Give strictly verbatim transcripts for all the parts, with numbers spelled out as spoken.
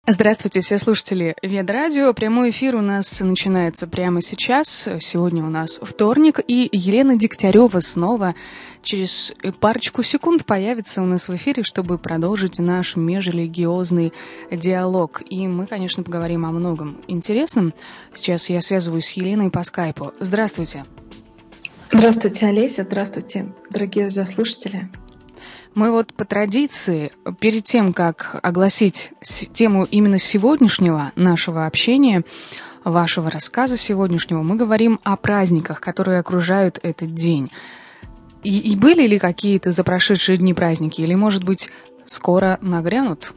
Здравствуйте, все слушатели Ведрадио. Прямой эфир у нас начинается прямо сейчас. Сегодня у нас вторник, и Елена Дегтярева снова через парочку секунд появится у нас в эфире, чтобы продолжить наш межрелигиозный диалог. И мы, конечно, поговорим о многом интересном. Сейчас я связываюсь с Еленой по скайпу. Здравствуйте. Здравствуйте, Олеся. Здравствуйте, дорогие радиослушатели. Мы вот по традиции, перед тем, как огласить тему именно сегодняшнего нашего общения, вашего рассказа сегодняшнего, мы говорим о праздниках, которые окружают этот день. И, и были ли какие-то за прошедшие дни праздники, или, может быть, скоро нагрянут?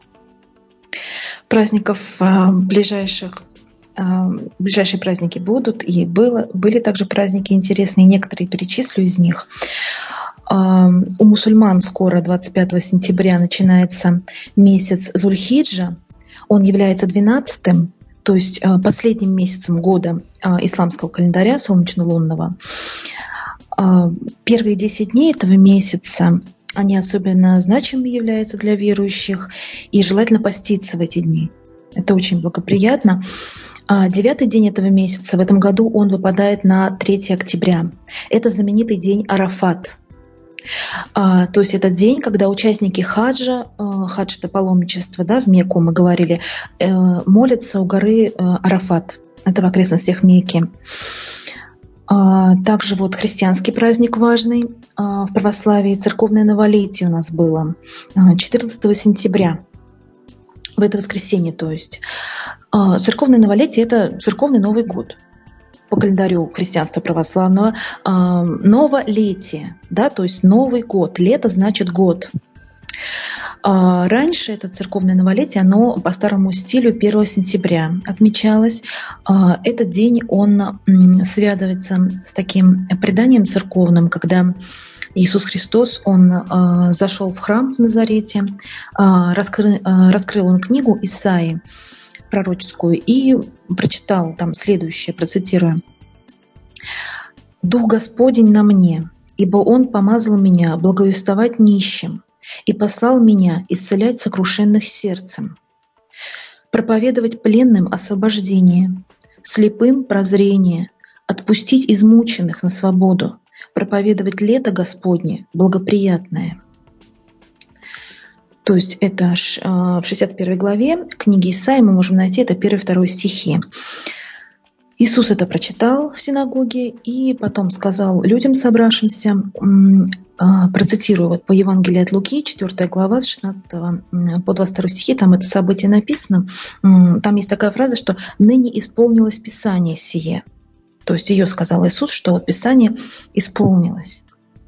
Праздников а, ближайших а, ближайшие праздники будут, и было, были также праздники интересные, некоторые перечислю из них. У мусульман скоро, двадцать пятого сентября, начинается месяц Зуль-Хиджа. Он является двенадцатым, то есть последним месяцем года исламского календаря солнечно-лунного. Первые десять дней этого месяца, они особенно значимы являются для верующих, и желательно поститься в эти дни. Это очень благоприятно. Девятый день этого месяца, в этом году он выпадает на третьего октября. Это знаменитый день Арафат. А, то есть это день, когда участники хаджа, э, хадж это паломничество, да, в Мекку мы говорили, э, молятся у горы э, Арафат, это в окрестностях Мекки. А, также вот христианский праздник важный а, в православии, церковное новолетие у нас было четырнадцатого сентября, в это воскресенье, то есть. А, церковное новолетие – это церковный Новый год. По календарю христианства православного, э, новолетие, да, то есть Новый год. Лето значит год. А раньше это церковное новолетие, оно по старому стилю первого сентября отмечалось. А этот день, он связывается с таким преданием церковным, когда Иисус Христос, он а, зашел в храм в Назарете, а, раскрыл, а, раскрыл он книгу Исаии пророческую и прочитал там следующее, процитирую. «Дух Господень на мне, ибо Он помазал меня благовествовать нищим и послал меня исцелять сокрушенных сердцем, проповедовать пленным освобождение, слепым прозрение, отпустить измученных на свободу, проповедовать лето Господне благоприятное». То есть это в шестьдесят первой главе книги Исаии мы можем найти это первый-второй стихи. Иисус это прочитал в синагоге и потом сказал людям, собравшимся, процитирую вот по Евангелию от Луки, четвёртая глава, с шестнадцатого по двадцать второй стихи, там это событие написано. Там есть такая фраза, что «ныне исполнилось Писание сие». То есть ее сказал Иисус, что вот Писание исполнилось.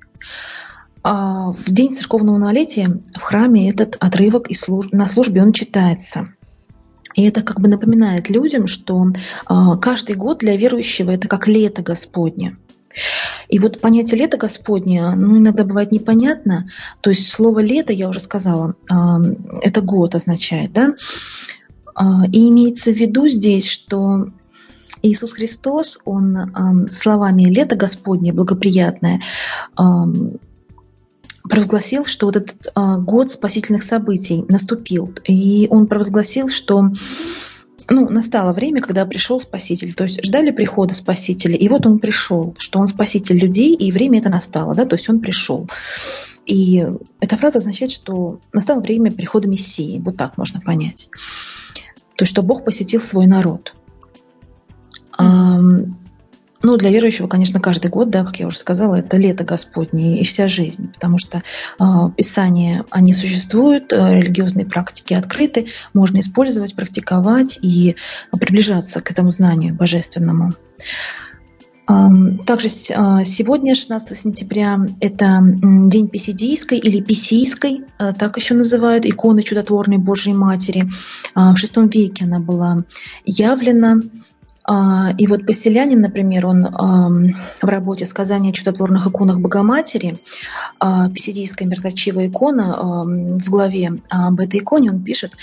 А в день церковного новолетия в храме этот отрывок на службе он читается. И это как бы напоминает людям, что каждый год для верующего это как лето Господне. И вот понятие лето Господне, ну, иногда бывает непонятно. То есть слово лето, я уже сказала, это год означает, да? И имеется в виду здесь, что Иисус Христос, Он словами лето Господне, благоприятное, провозгласил, что вот этот а, год спасительных событий наступил. И он провозгласил, что ну, настало время, когда пришел Спаситель. То есть ждали прихода Спасителя, и вот он пришел, что он Спаситель людей, и время это настало, да, то есть он пришел. И эта фраза означает, что настало время прихода Мессии, вот так можно понять. То есть что Бог посетил свой народ. Mm-hmm. Ну, для верующего, конечно, каждый год, да, как я уже сказала, это лето Господне и вся жизнь, потому что э, Писания, они существуют, э, религиозные практики открыты, можно использовать, практиковать и приближаться к этому знанию божественному. Э, также э, сегодня, шестнадцатого сентября, это день Писидийской или Писийской, э, так еще называют, иконы чудотворной Божьей Матери. Э, в шестом веке она была явлена. И вот Поселянин, например, он в работе «Сказание о чудотворных иконах Богоматери», писидийская мертвечивая икона, в главе об этой иконе он пишет,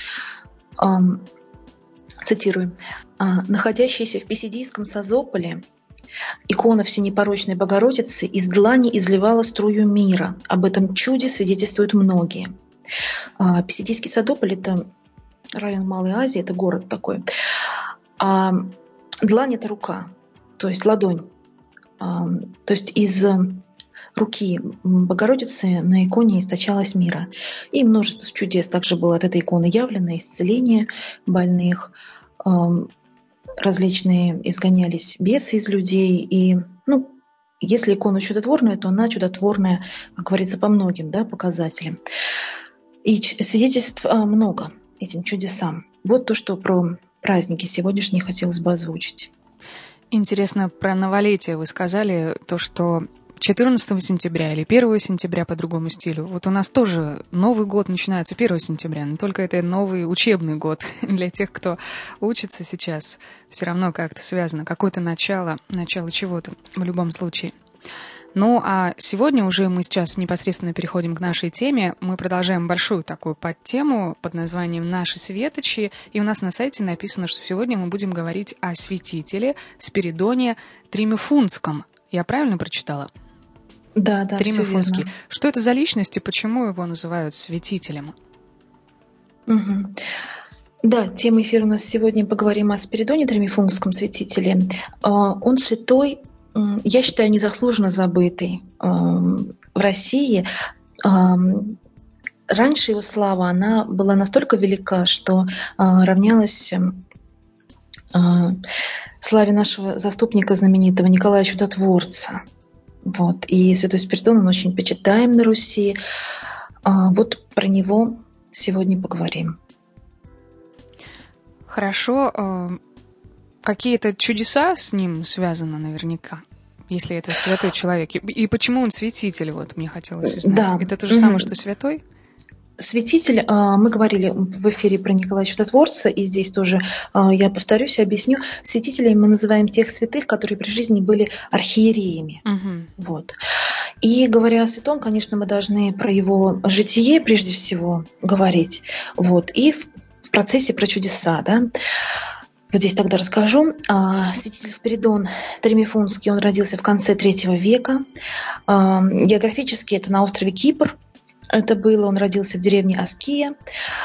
цитирую, «находящаяся в писидийском Созополе, икона Всенепорочной Богородицы из длани изливала струю мира. Об этом чуде свидетельствуют многие». Писидийский Созополь – это район Малой Азии, это город такой. А длань – это рука, то есть ладонь. А, то есть из руки Богородицы на иконе источалось мира. И множество чудес также было от этой иконы явлено, исцеление больных, различные изгонялись бесы из людей. И, ну, если икона чудотворная, то она чудотворная, как говорится, по многим, да, показателям. И свидетельств много этим чудесам. Вот то, что про праздники сегодняшние хотелось бы озвучить. Интересно, про новолетие вы сказали, то, что четырнадцатого сентября или первого сентября по другому стилю. Вот у нас тоже Новый год начинается первого сентября, но только это новый учебный год. Для тех, кто учится сейчас, все равно как-то связано, какое-то начало, начало чего-то в любом случае. Ну, а сегодня уже мы сейчас непосредственно переходим к нашей теме. Мы продолжаем большую такую подтему под названием «Наши светочи». И у нас на сайте написано, что сегодня мы будем говорить о святителе Спиридоне Тримифунтском. Я правильно прочитала? Да, да, Тримифунтский. Что это за личность и почему его называют святителем? Угу. Да, тема эфира у нас сегодня, поговорим о Спиридоне Тримифунтском святителе. Он святой, я считаю, незаслуженно забытый в России. Раньше его слава, она была настолько велика, что равнялась славе нашего заступника знаменитого Николая Чудотворца. Вот. И святой Спиридон, он очень почитаем на Руси. Вот про него сегодня поговорим. Хорошо. Какие-то чудеса с ним связаны наверняка, если это святой человек. И почему он святитель? Вот мне хотелось узнать. Да. Это то же самое, что святой? Святитель, мы говорили в эфире про Николая Чудотворца, и здесь тоже я повторюсь и объясню. Святителями мы называем тех святых, которые при жизни были архиереями. Угу. Вот. И говоря о святом, конечно, мы должны про его житие прежде всего говорить. Вот. И в, в процессе про чудеса. Да? Вот здесь тогда расскажу. Святитель Спиридон Тримифунтский, он родился в конце третьего века. Географически это на острове Кипр. Это было, он родился в деревне Аския.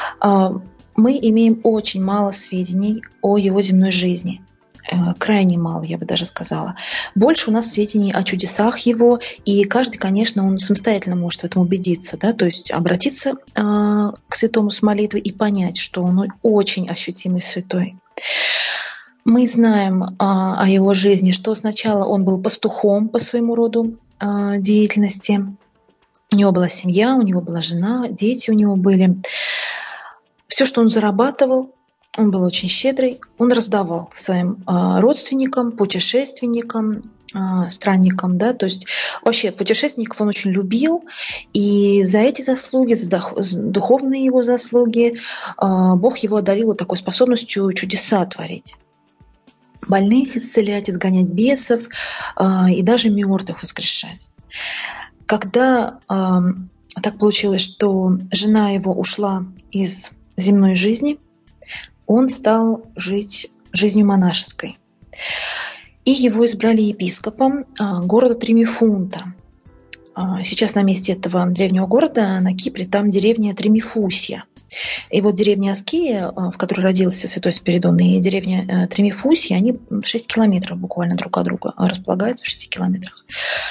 Мы имеем очень мало сведений о его земной жизни. Крайне мало, я бы даже сказала. Больше у нас сведений о чудесах его, и каждый, конечно, он самостоятельно может в этом убедиться, да, то есть обратиться к святому с молитвой и понять, что он очень ощутимый святой. Мы знаем о его жизни, что сначала он был пастухом по своему роду деятельности. У него была семья, у него была жена, дети у него были. Все, что он зарабатывал, он был очень щедрый, он раздавал своим родственникам, путешественникам, странникам. Да? То есть вообще путешественников он очень любил, и за эти заслуги, за духовные его заслуги Бог его одарил такой способностью чудеса творить. Больных исцелять, изгонять бесов и даже мертвых воскрешать. Когда э, так получилось, что жена его ушла из земной жизни, он стал жить жизнью монашеской. И его избрали епископом э, города Тримифунта. Э, сейчас на месте этого древнего города на Кипре там деревня Тримифусия. И вот деревня Аския, в которой родился святой Спиридон, и деревня Тримифусия, они шесть километров буквально друг от друга располагаются, в шести километрах.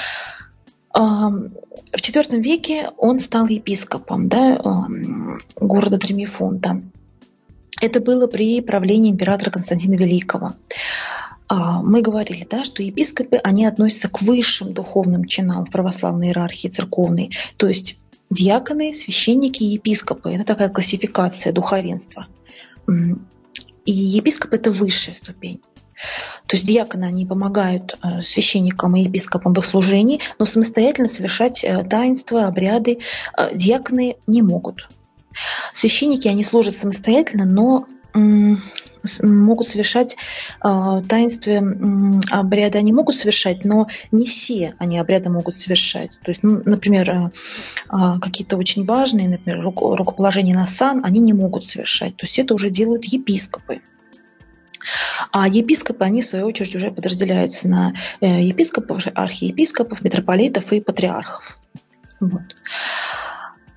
В четвёртом веке он стал епископом, да, города Тримифунта. Это было при правлении императора Константина Великого. Мы говорили, да, что епископы, они относятся к высшим духовным чинам в православной иерархии церковной. То есть диаконы, священники и епископы. Это такая классификация духовенства. И епископ – это высшая ступень. То есть диаконы, они помогают священникам и епископам в их служении, но самостоятельно совершать таинства, обряды диаконы не могут. Священники, они служат самостоятельно, но могут совершать таинства, обряды они могут совершать, но не все они обряды могут совершать. То есть, ну, например, какие-то очень важные, например, рукоположение на сан, они не могут совершать. То есть это уже делают епископы. А епископы, они в свою очередь уже подразделяются на епископов, архиепископов, митрополитов и патриархов. Вот.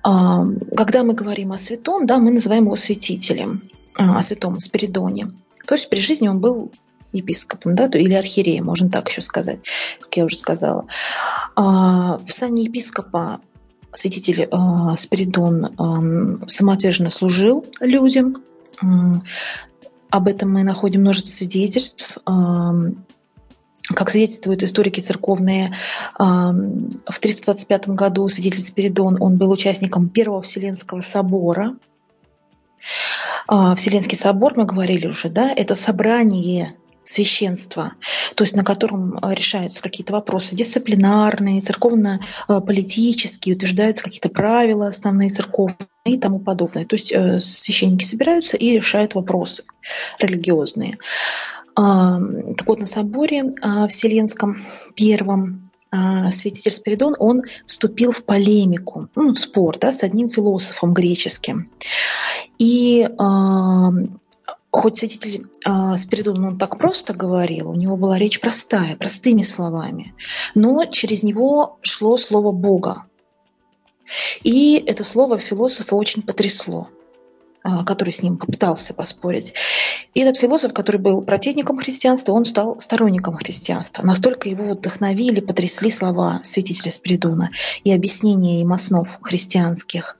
Когда мы говорим о святом, да, мы называем его святителем, о святом Спиридоне. То есть при жизни он был епископом, да, или архиереем, можно так еще сказать, как я уже сказала. В сане епископа святитель Спиридон самоотверженно служил людям. Об этом мы находим множество свидетельств. Как свидетельствуют историки церковные, в триста двадцать пятом году святитель Спиридон, он был участником Первого Вселенского собора. Вселенский собор, мы говорили уже, да, это собрание священства, то есть на котором решаются какие-то вопросы дисциплинарные, церковно-политические, утверждаются какие-то правила основные церковные и тому подобное. То есть священники собираются и решают вопросы религиозные. Так вот, на соборе Вселенском первом святитель Спиридон, он вступил в полемику, ну, в спор, да, с одним философом греческим. И хоть святитель Спиридон, он так просто говорил, у него была речь простая, простыми словами, но через него шло слово Бога. И это слово философа очень потрясло, который с ним попытался поспорить. И этот философ, который был противником христианства, он стал сторонником христианства. Настолько его вдохновили, потрясли слова святителя Спиридона и объяснения им основ христианских.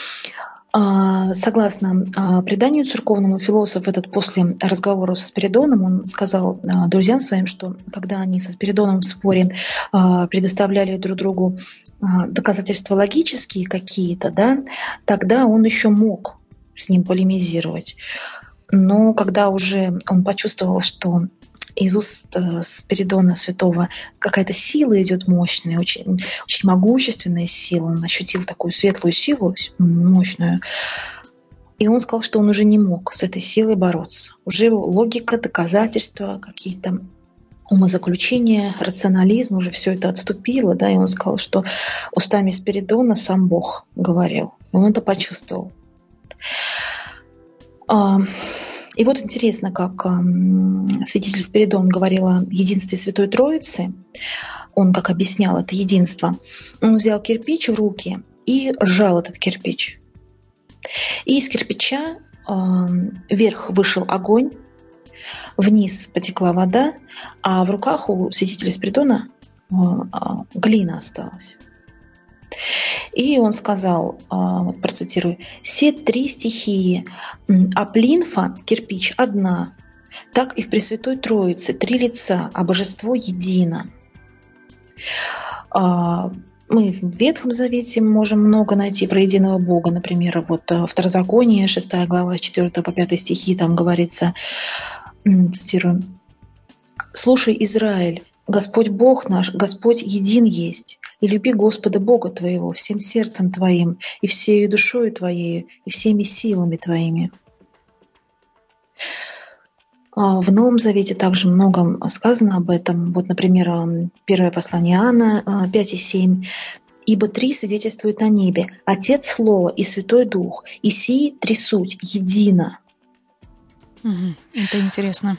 Согласно преданию церковному, философ этот после разговора со Спиридоном, он сказал друзьям своим, что когда они со Спиридоном в споре предоставляли друг другу доказательства логические какие-то, да, тогда он еще мог с ним полемизировать. Но когда уже он почувствовал, что из уст Спиридона Святого какая-то сила идет мощная, очень, очень могущественная сила, он ощутил такую светлую силу, мощную, и он сказал, что он уже не мог с этой силой бороться. Уже его логика, доказательства, какие-то умозаключения, рационализм, уже все это отступило, да, и он сказал, что устами Спиридона сам Бог говорил, и он это почувствовал. И вот интересно, как святитель Спиридон говорил о единстве Святой Троицы, он как объяснял это единство, он взял кирпич в руки и сжал этот кирпич. И из кирпича вверх вышел огонь, вниз потекла вода, а в руках у святителя Спиридона глина осталась. И он сказал, вот процитирую, «Все три стихии, а плинфа, кирпич, одна, так и в Пресвятой Троице три лица, а божество едино». Мы в Ветхом Завете можем много найти про единого Бога. Например, вот Второзаконие, шестая глава, с четвёртого по пятый стихи, там говорится, цитирую, «Слушай, Израиль, Господь Бог наш, Господь един есть, и люби Господа Бога твоего всем сердцем твоим, и всею душою твоею, и всеми силами твоими». В Новом Завете также много сказано об этом. Вот, например, первое послание Иоанна пять и семь. «Ибо три свидетельствуют на небе: Отец, Слово и Святой Дух, и сии три суть едино». Это интересно.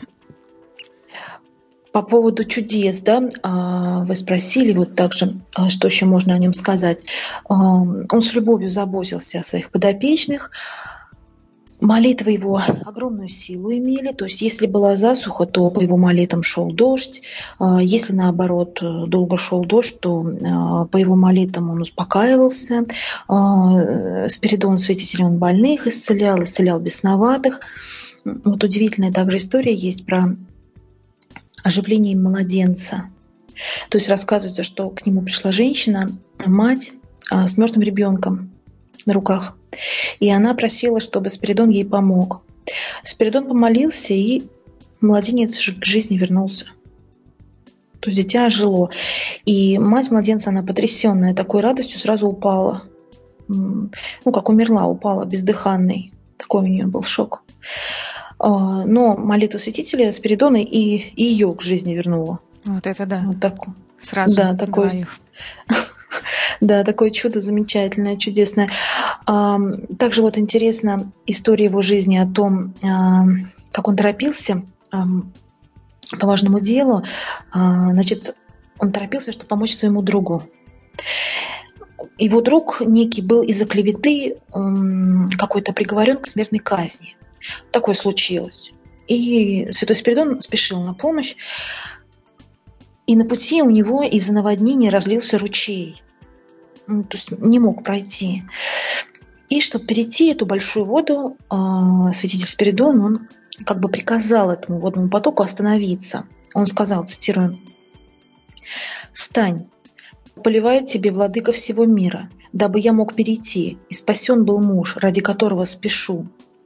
По поводу чудес, да, вы спросили вот также, что еще можно о нем сказать. Он с любовью заботился о своих подопечных. Молитвы его огромную силу имели, то есть если была засуха, то по его молитвам шел дождь, если наоборот долго шел дождь, то по его молитвам он успокаивался. Спиридон святитель, он больных исцелял, исцелял бесноватых. Вот удивительная также история есть про оживление младенца. То есть рассказывается, что к нему пришла женщина, мать с мертвым ребенком на руках. И она просила, чтобы Спиридон ей помог. Спиридон помолился, и младенец к жизни вернулся. То есть дитя ожило. И мать младенца, она потрясенная такой радостью, сразу упала. Ну, как умерла, упала бездыханной. Такой у нее был шок. Но молитва святителя Спиридона и, и ее к жизни вернула. Вот это да. Вот так. Сразу да, такое, двоих. Да, такое чудо замечательное, чудесное. Также вот интересна история его жизни о том, как он торопился по важному делу. Значит, он торопился, чтобы помочь своему другу. его друг некий был из-за клеветы какой-то приговорен к смертной казни. Такое случилось. И святой Спиридон спешил на помощь. И на пути у него из-за наводнения разлился ручей. Ну, то есть не мог пройти. И чтобы перейти эту большую воду, святитель Спиридон, он как бы приказал этому водному потоку остановиться. Он сказал, цитирую: «Встань, поливает тебе владыка всего мира, дабы я мог перейти, и спасен был муж, ради которого спешу».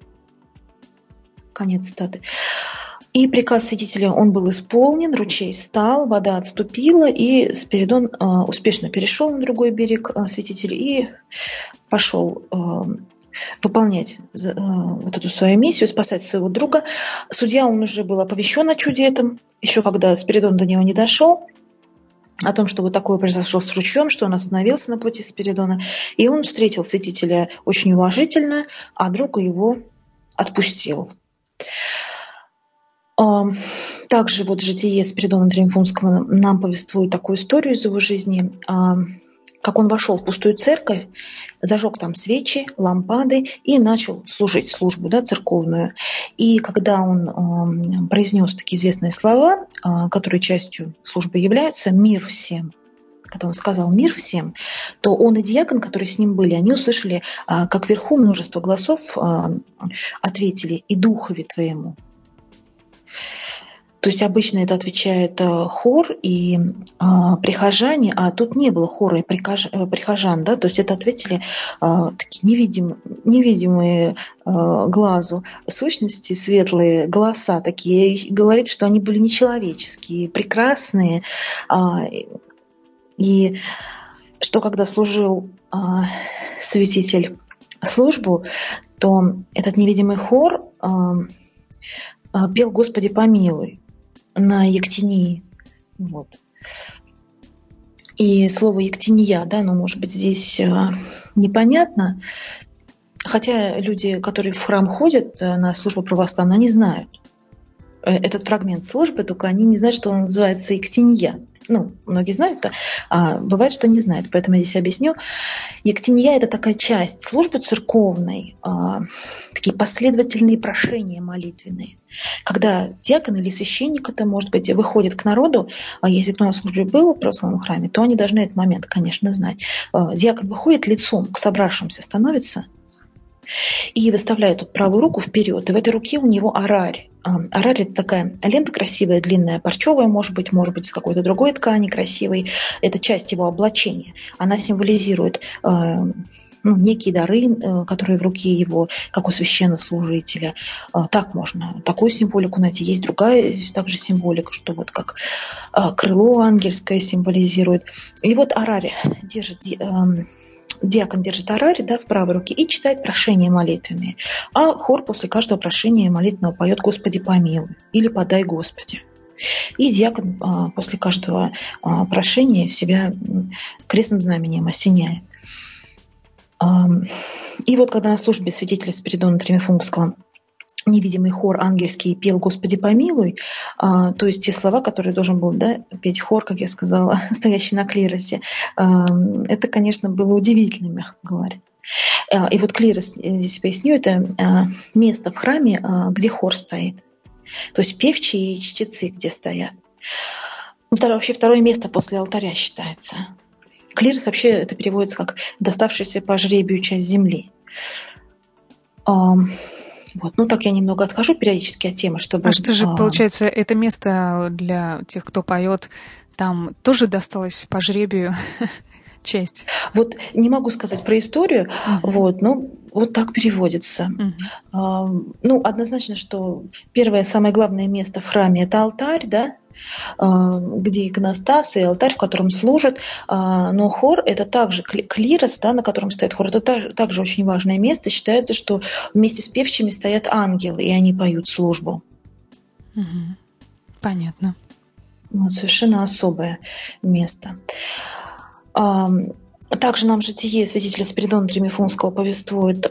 Конец цитаты. И приказ святителя, он был исполнен, ручей встал, вода отступила, и Спиридон э, успешно перешел на другой берег э, святителя и пошел э, выполнять э, вот эту свою миссию, спасать своего друга. Судья, он уже был оповещен о чуде этом, еще когда Спиридон до него не дошел, о том, что вот такое произошло с ручьем, что он остановился на пути Спиридона, и он встретил святителя очень уважительно, а друга его отпустил. Также вот житие Спиридона Триумфунского нам повествует такую историю из его жизни, как он вошел в пустую церковь, зажег там свечи, лампады и начал служить службу, да, церковную. И когда он произнес такие известные слова, которые частью службы являются «мир всем», когда он сказал «мир всем», то он и диакон, которые с ним были, они услышали, как вверху множество голосов ответили «и духове твоему». То есть обычно это отвечает хор и а, прихожане, а тут не было хора и прихожан, да, то есть это ответили а, такие невидимые, невидимые а, глазу сущности, светлые голоса такие. И говорит, что они были нечеловеческие, прекрасные, а, и что когда служил а, святитель службу, то этот невидимый хор а, а, пел «Господи помилуй» на ектинии. Вот. И слово «ектиния», да, оно может быть здесь непонятно, хотя люди, которые в храм ходят на службу православную, они знают этот фрагмент службы, только они не знают, что он называется «ектиния». Ну, многие знают, а бывает, что не знают, поэтому я здесь объясню. Ектиния – это такая часть службы церковной, такие последовательные прошения молитвенные. Когда диакон или священник, это может быть, выходит к народу, а если кто на службе был в православном храме, то они должны этот момент, конечно, знать. Диакон выходит лицом к собравшимся, становится и выставляет тут правую руку вперед, и в этой руке у него арарь. Арарь – это такая лента красивая, длинная, парчевая, может быть, может быть, с какой-то другой ткани красивой. Это часть его облачения. Она символизирует э, ну, некие дары, э, которые в руке его, как у священнослужителя. Э, так можно такую символику найти. Есть другая также символика, что вот как э, крыло ангельское символизирует. И вот арарь держит... Э, Диакон держит арарь, да, в правой руке и читает прошения молитвенные. А хор после каждого прошения молитвенного поет «Господи помилуй» или «Подай Господи». И диакон а, после каждого а, прошения себя крестным знамением осеняет. А, и вот когда на службе святителя Спиридона Триумфунского невидимый хор ангельский пел «Господи помилуй», а, то есть те слова, которые должен был, да, петь хор, как я сказала, стоящий на клиросе, а, это, конечно, было удивительно, мягко говоря. А, и вот клирос, здесь поясню, это а, место в храме, а, где хор стоит. То есть певчие и чтецы, где стоят. Ну, второе, вообще второе место после алтаря считается. Клирос вообще это переводится как «доставшаяся по жребию часть земли». А, Вот. Ну, так я немного отхожу периодически от темы, чтобы... А что же, получается, это место для тех, кто поет, там тоже досталось по жребию часть? Вот не могу сказать про историю, uh-huh. вот, но вот так переводится. Uh-huh. Ну, однозначно, что первое, самое главное место в храме – это алтарь, да, где иконостас и алтарь, в котором служат. Но хор – это также клирос, да, на котором стоит хор. Это также очень важное место. Считается, что вместе с певчими стоят ангелы, и они поют службу. Угу. Понятно. Вот, совершенно особое место. Также нам житие святителя Спиридона Триумфунского повествует,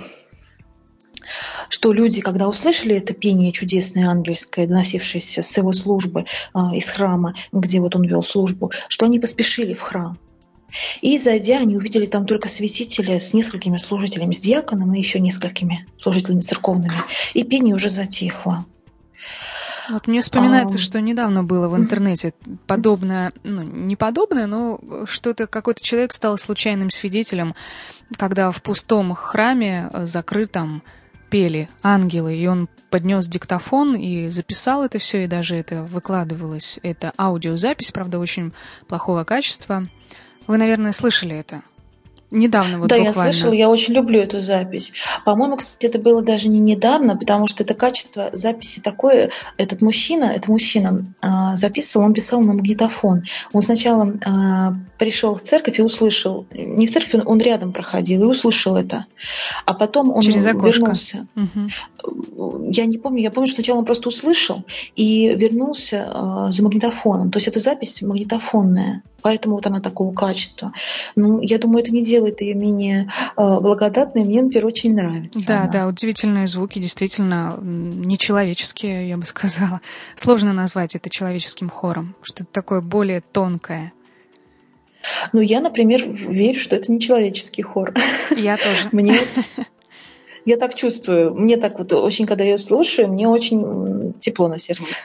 что люди, когда услышали это пение чудесное ангельское, доносившееся с его службы, из храма, где вот он вел службу, что они поспешили в храм. И, зайдя, они увидели там только святителя с несколькими служителями, с диаконом и еще несколькими служителями церковными. И пение уже затихло. Вот мне вспоминается, а... что недавно было в интернете подобное, ну, не подобное, но что-то, какой-то человек стал случайным свидетелем, когда в пустом храме закрытом пели ангелы, и он поднес диктофон и записал это все, и даже это выкладывалось. Это аудиозапись, правда, очень плохого качества. Вы, наверное, слышали это? Недавно вот да, буквально. Я слышала, я очень люблю эту запись. По-моему, кстати, это было даже не недавно, потому что это качество записи такое. Этот мужчина, это мужчина э, записывал, он писал на магнитофон. Он сначала э, пришел в церковь и услышал, не в церковь, он, он рядом проходил и услышал это. А потом он Через окошко. Вернулся. Угу. Я не помню, я помню, что сначала он просто услышал и вернулся э, за магнитофоном. То есть это запись магнитофонная. Поэтому вот она такого качества. Ну, я думаю, это не делает ее менее э, благодатной. Мне, например, очень нравится. Да, она. да, удивительные звуки, действительно нечеловеческие, я бы сказала. Сложно назвать это человеческим хором. Что-то такое более тонкое. Ну, я, например, верю, что это не человеческий хор. Я тоже. Мне я так чувствую. Мне так вот очень, когда я слушаю, мне очень тепло на сердце.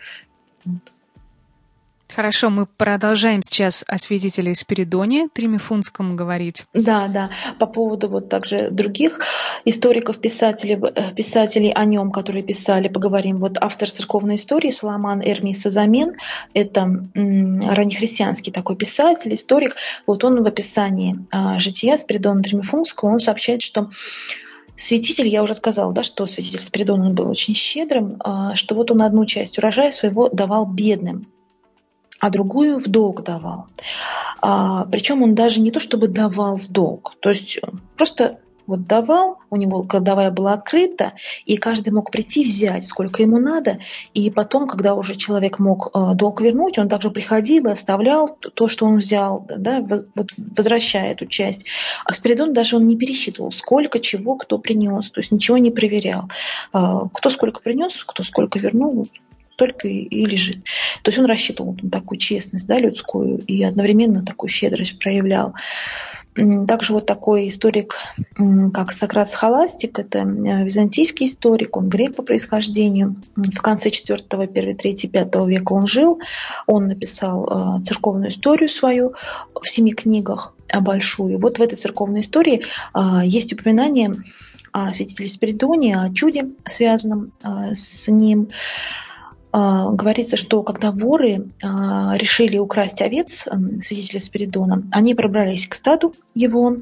Хорошо, мы продолжаем сейчас о святителе Спиридоне Тримифунском говорить. Да, да. По поводу вот также других историков, писателей, писателей о нем, которые писали, поговорим. Вот автор церковной истории Соломон Эрмий Сазамен, это м, раннехристианский такой писатель, историк. Вот он в описании а, жития Спиридона Тримифунского, он сообщает, что святитель, я уже сказала, да, что святитель Спиридон он был очень щедрым, а, что вот он одну часть урожая своего давал бедным, а другую в долг давал. А, причем он даже не то чтобы давал в долг, то есть просто вот давал, у него кладовая была открыта, и каждый мог прийти взять, сколько ему надо, и потом, когда уже человек мог э, долг вернуть, он также приходил и оставлял то, что он взял, да, вот, возвращая эту часть. А Спиридон даже он не пересчитывал, сколько чего кто принес, то есть ничего не проверял. Э, кто сколько принес, кто сколько вернул, только и, и лежит. То есть он рассчитывал на такую честность, да, людскую, и одновременно такую щедрость проявлял. Также вот такой историк, как Сократ Схоластик, это византийский историк, он грек по происхождению. В конце четвёртого, первого, третьего, пятого века он жил. Он написал церковную историю свою в семи книгах, большую. Вот в этой церковной истории есть упоминание о святителе Спиридоне, о чуде, связанном с ним. Говорится, что когда воры решили украсть овец святителя Спиридона, они пробрались к стаду его,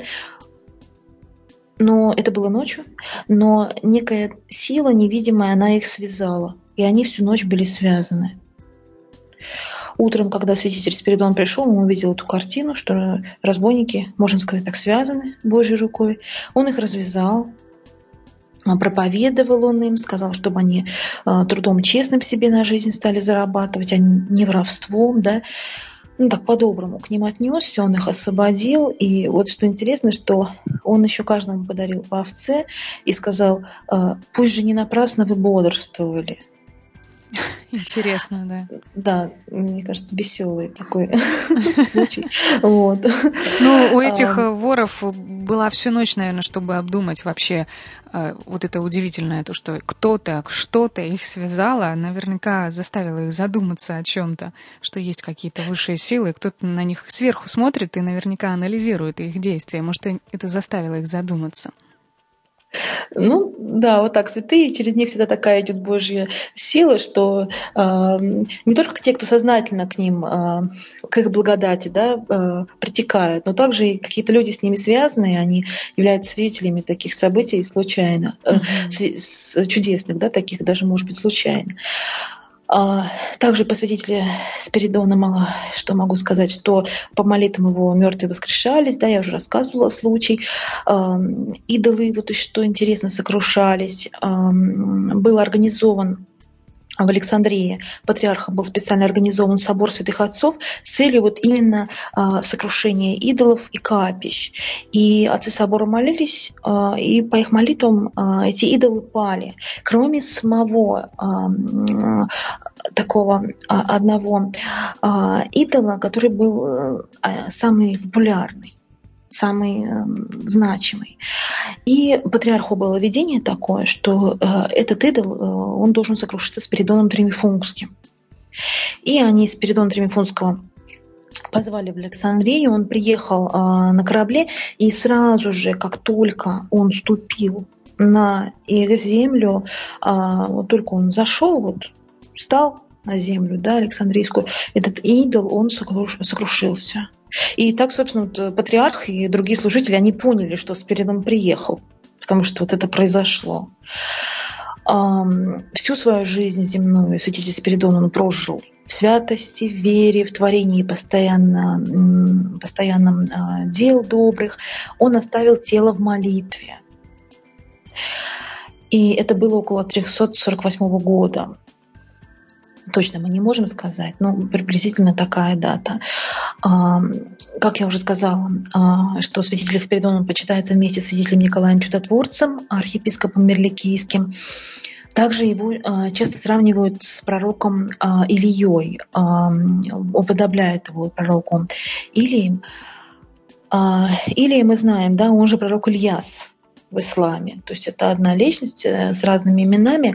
но это было ночью, но некая сила невидимая, она их связала, и они всю ночь были связаны. Утром, когда святитель Спиридон пришел, он увидел эту картину, что разбойники, можно сказать так, связаны Божьей рукой. Он их развязал, проповедовал он им, сказал, чтобы они трудом честным себе на жизнь стали зарабатывать, а не воровством, да. Ну, так по-доброму к ним отнесся, он их освободил. И вот что интересно, что он еще каждому подарил по овце и сказал: пусть же не напрасно вы бодрствовали. Интересно, да. Да, мне кажется, веселый такой случай. Вот. Ну, у этих воров была всю ночь, наверное, чтобы обдумать вообще вот это удивительное, то, что кто-то, что-то их связало, наверняка заставило их задуматься о чем-то, что есть какие-то высшие силы, кто-то на них сверху смотрит и наверняка анализирует их действия. Может, это заставило их задуматься. Ну, да, вот так, святые, через них всегда такая идет Божья сила, что э, не только те, кто сознательно к ним, э, к их благодати, да, э, притекают, но также и какие-то люди с ними связанные, они являются свидетелями таких событий случайно, э, mm-hmm. чудесных, да, таких даже, может быть, случайно. Также по святителю Спиридона мало что могу сказать, что по молитвам его мертвые воскрешались, да, я уже рассказывала случай. Идолы, вот и что интересно, сокрушались. Был организован в Александрии, патриархом был специально организован собор святых отцов с целью вот именно а, сокрушения идолов и капищ. И отцы собора молились, а, и по их молитвам а, эти идолы пали. Кроме самого а, такого одного идола, который был самый популярный, самый значимый. И патриарху было видение такое, что этот идол, он должен сокрушиться Спиридоном Тримифунским. И они Спиридона Тримифунского позвали в Александрию, он приехал э, на корабле, и сразу же, как только он ступил на их землю, э, вот только он зашел, вот, встал на землю, да, Александрийскую, этот идол, он сокруш, сокрушился. И так, собственно, вот, патриарх и другие служители, они поняли, что Спиридон приехал, потому что вот это произошло. Всю свою жизнь земную святитель Спиридон он прожил в святости, в вере, в творении постоянно, постоянном дел добрых. Он оставил тело в молитве. И это было около триста сорок восьмого года. Точно мы не можем сказать, но приблизительно такая дата. Как я уже сказала, что святитель Спиридон он почитается вместе с святителем Николаем Чудотворцем, архиепископом Мирликийским. Также его часто сравнивают с пророком Илией, уподобляют его пророку Илии. Илия мы знаем, да, он же пророк Ильяс в исламе. То есть это одна личность с разными именами,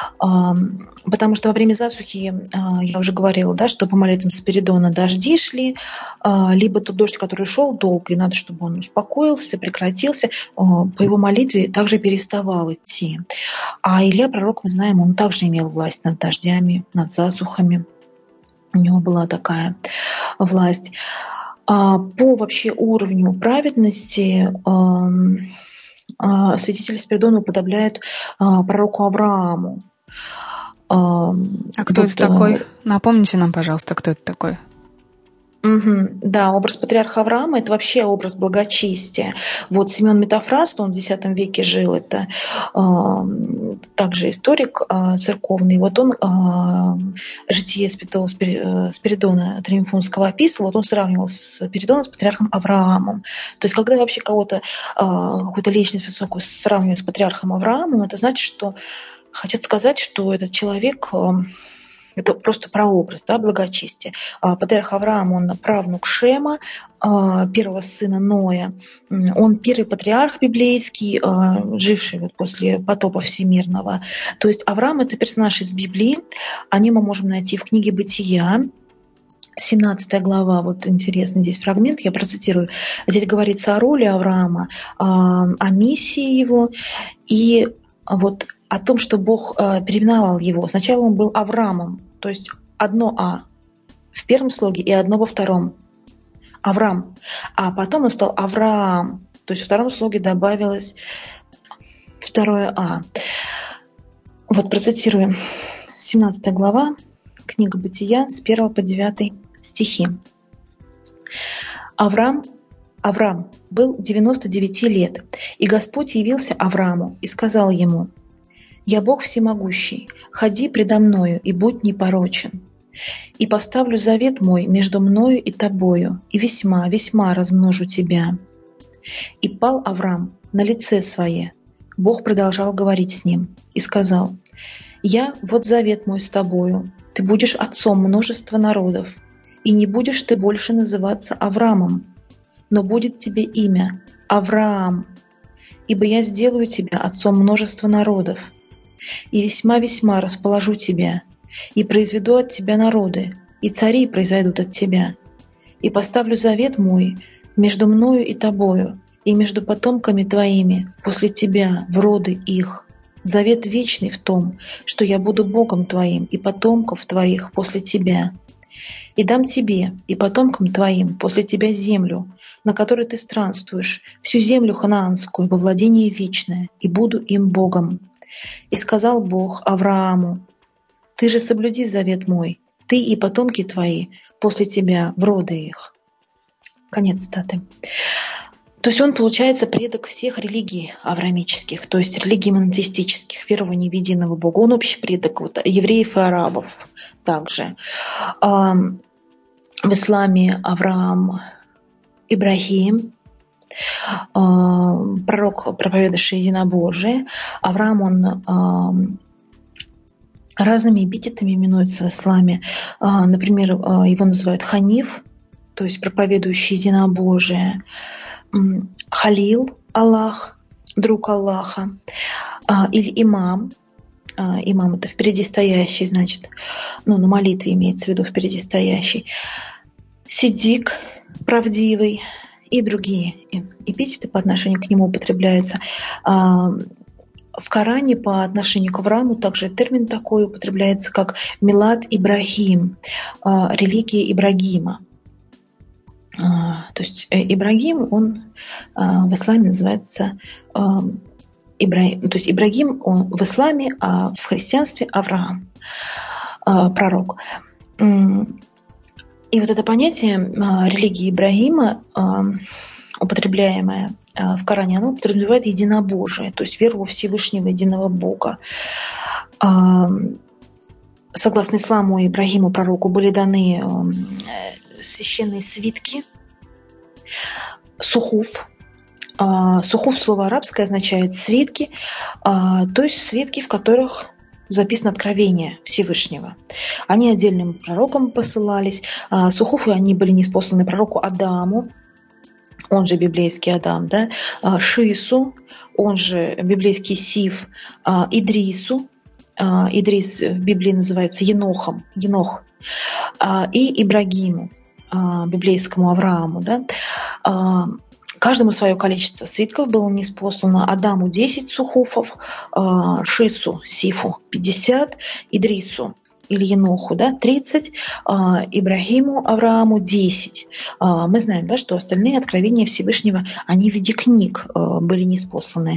потому что во время засухи, я уже говорила, да, что по молитвам Спиридона дожди шли, либо тот дождь, который шел долго, и надо, чтобы он успокоился, прекратился, по его молитве также переставал идти. А Илья, пророк, мы знаем, он также имел власть над дождями, над засухами. У него была такая власть. По вообще уровню праведности святитель Спиридон уподобляет пророку Аврааму. А кто вот, это такой? Напомните нам, пожалуйста, кто это такой? Угу, да, образ патриарха Авраама – это вообще образ благочестия. Вот Симеон Метафраст, он в десятом веке жил, это э, также историк э, церковный. Вот он э, житие святого Спиридона Тримифунского описывал, вот он сравнивал Спиридона с патриархом Авраамом. То есть когда вообще кого-то, э, какую-то личность высокую сравнивают с патриархом Авраамом, это значит, что хотят сказать, что этот человек… Э, Это просто прообраз, да, благочестия. Патриарх Авраам, он правнук Шема, первого сына Ноя. Он первый патриарх библейский, живший вот после потопа всемирного. То есть Авраам – это персонаж из Библии. О нем мы можем найти в книге «Бытия». семнадцатая глава, вот интересный здесь фрагмент, я процитирую. Здесь говорится о роли Авраама, о миссии его и вот о том, что Бог переименовал его. Сначала он был Авраамом, то есть одно «а» в первом слоге и одно во втором. Авраам. А потом он стал Авраам, то есть во втором слоге добавилось второе «а». Вот процитируем. семнадцатая глава, книга Бытия, с первого по девятый стихи. Авраам, Авраам был девяносто девяти лет, и Господь явился Аврааму и сказал ему: «Я Бог всемогущий, ходи предо мною и будь непорочен. И поставлю завет мой между мною и тобою, и весьма, весьма размножу тебя». И пал Авраам на лице свое. Бог продолжал говорить с ним и сказал: «Я вот завет мой с тобою, ты будешь отцом множества народов, и не будешь ты больше называться Авраамом, но будет тебе имя Авраам, ибо я сделаю тебя отцом множества народов. И весьма-весьма расположу тебя, и произведу от тебя народы, и цари произойдут от тебя. И поставлю завет мой между мною и тобою, и между потомками твоими после тебя в роды их. Завет вечный в том, что я буду Богом твоим и потомков твоих после тебя. И дам тебе и потомкам твоим после тебя землю, на которой ты странствуешь, всю землю ханаанскую во владение вечное, и буду им Богом». И сказал Бог Аврааму: «Ты же соблюди завет мой, ты и потомки твои после тебя в роды их». Конец цитаты. То есть он, получается, предок всех религий авраамических, то есть религий монотеистических, верований в единого Бога. Он общий предок вот, евреев и арабов также. В исламе Авраам, Ибрахим, пророк, проповедующий единобожие. Авраам, он разными эпитетами именуется в исламе. Например, его называют ханиф, то есть проповедующий единобожие, халил, Аллах, друг Аллаха, или имам. Имам — это впереди стоящий, значит, ну, на молитве имеется в виду впереди стоящий. Сиддик, правдивый, и другие эпитеты по отношению к нему употребляются. В Коране по отношению к Аврааму также термин такой употребляется, как Милад Ибрагим, религия Ибрагима. То есть Ибрагим, он в исламе называется Ибрагим, то есть Ибрагим он в исламе, а в христианстве Авраам, пророк. И вот это понятие религии Ибрагима, употребляемое в Коране, оно подразумевает единобожие, то есть веру во Всевышнего единого Бога. Согласно исламу, Ибрагиму, пророку, были даны священные свитки, сухуф. Сухуф — слово арабское, означает свитки, то есть свитки, в которых записано откровение Всевышнего. Они отдельным пророкам посылались. Сухуфы, они были ниспосланы пророку Адаму, он же библейский Адам, да, Шису, он же библейский Сиф, Идрису, Идрис в Библии называется Енохом, Енох, и Ибрагиму, библейскому Аврааму, да. Каждому свое количество свитков было ниспослано. Адаму десять сухуфов, Шису, Сифу пятьдесят, Идрису или Еноху, да, тридцать, Ибрагиму, Аврааму десять. Мы знаем, да, что остальные откровения Всевышнего, они в виде книг были ниспосланы.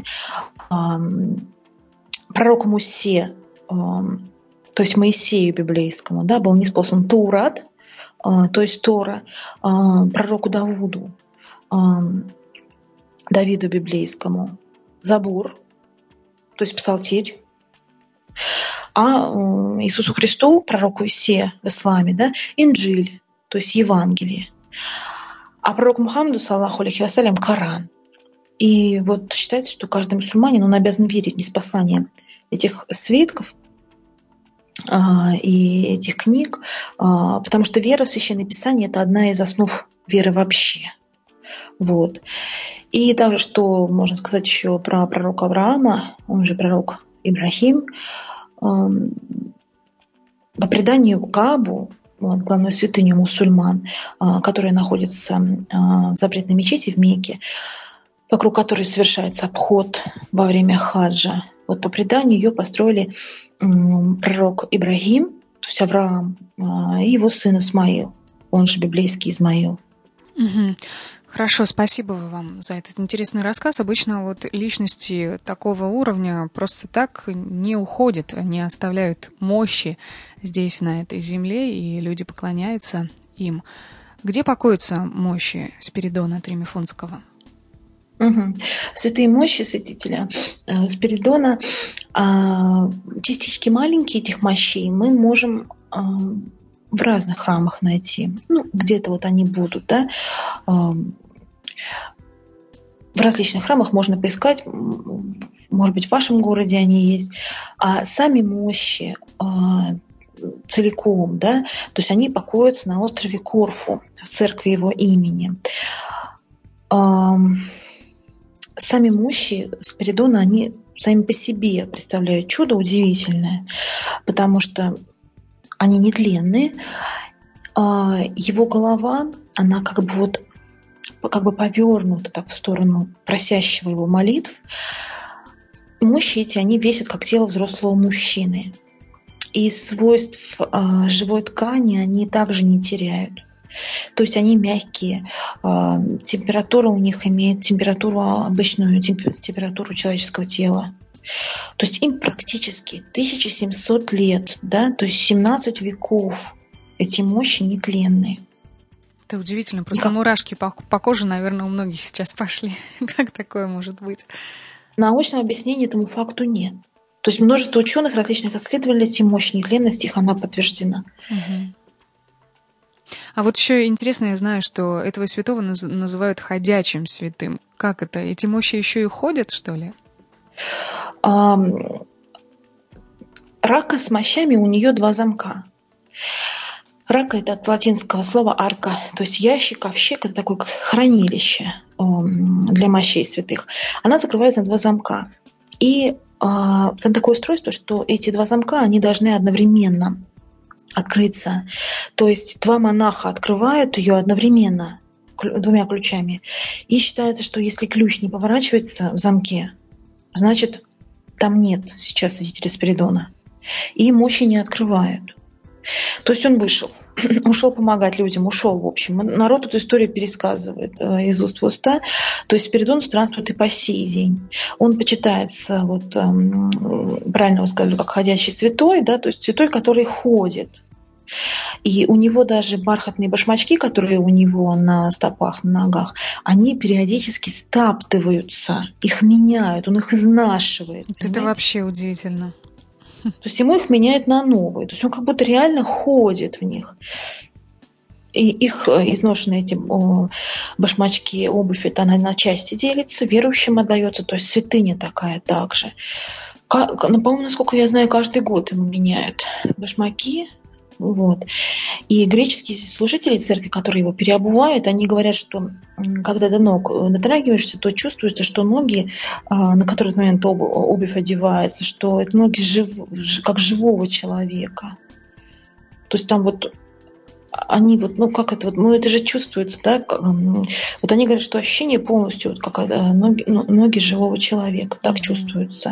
Пророку Мусе, то есть Моисею библейскому, да, был ниспослан Таурат, то есть Тора, пророку Давуду, Давиду библейскому Забур, то есть Псалтирь, а Иисусу Христу, пророку Исе в исламе, да, Инджиль, то есть Евангелие, а пророку Мухаммаду, саллаху алейхи вассалям, Коран. И вот считается, что каждый мусульманин, он обязан верить в ниспослание этих свитков и этих книг, потому что вера в Священное Писание — это одна из основ веры вообще. Вот. И также, что можно сказать еще про пророка Авраама, он же пророк Ибрахим. По преданию, Каабу, вот, главной святыню мусульман, которая находится в запретной мечети в Мекке, вокруг которой совершается обход во время хаджа, вот по преданию ее построили пророк Ибрахим, то есть Авраам, и его сын Исмаил, он же библейский Измаил. Угу. Хорошо, спасибо вам за этот интересный рассказ. Обычно вот личности такого уровня просто так не уходят, не оставляют мощи здесь, на этой земле, и люди поклоняются им. Где покоятся мощи Спиридона Тримифунского? Угу. Святые мощи святителя э, Спиридона, э, частички маленькие этих мощей мы можем э, в разных храмах найти. Ну, где-то вот они будут, да. Э, в различных храмах можно поискать, может быть, в вашем городе они есть. А сами мощи э, целиком, да, то есть они покоятся на острове Корфу, в церкви его имени. Э, Сами мощи Спиридона, они сами по себе представляют чудо удивительное, потому что они нетленные. Его голова, она как бы вот как бы повернута так в сторону просящего его молитв. Мощи эти, они весят как тело взрослого мужчины. И свойств живой ткани они также не теряют. То есть они мягкие, температура у них имеет температуру обычную, температуру человеческого тела. То есть им практически тысяча семьсот лет, да, то есть семнадцать веков эти мощи нетленные. Это удивительно, просто как... мурашки по, по коже, наверное, у многих сейчас пошли. Как такое может быть? Научного объяснения этому факту нет. То есть множество ученых различных исследовали эти мощи, нетленность их, она подтверждена. Угу. А вот еще интересно, я знаю, что этого святого наз- называют ходячим святым. Как это? Эти мощи еще и ходят, что ли? А, рака с мощами у нее два замка. Рака — это от латинского слова арка, то есть ящик, ковчег — это такое хранилище для мощей святых. Она закрывается на два замка. И а, там такое устройство, что эти два замка, они должны одновременно открыться. То есть два монаха открывают ее одновременно двумя ключами. И считается, что если ключ не поворачивается в замке, значит, там нет сейчас святителя Спиридона. И мощи не открывают. То есть он вышел, ушел помогать людям, ушел, в общем. Народ эту историю пересказывает из уст в уста. То есть Спиридон странствует и по сей день. Он почитается, вот, правильно вы сказали, как ходячий святой, да, то есть святой, который ходит. И у него даже бархатные башмачки, которые у него на стопах, на ногах, они периодически стаптываются, их меняют, он их изнашивает. Это понимаете? Вообще удивительно. То есть ему их меняют на новые. То есть он как будто реально ходит в них. И их изношенные эти башмачки, обувь, это она на части делится, верующим отдается. То есть святыня такая также. Ну, по-моему, насколько я знаю, каждый год ему меняют башмаки. Вот. И греческие служители церкви, которые его переобувают, они говорят, что когда до ног дотрагиваешься, то чувствуется, что ноги, на который момент обувь одевается, что это ноги жив, как живого человека. То есть там вот они вот, ну как это вот, ну это же чувствуется, да? Вот они говорят, что ощущение полностью вот как ноги, ноги живого человека, так чувствуются.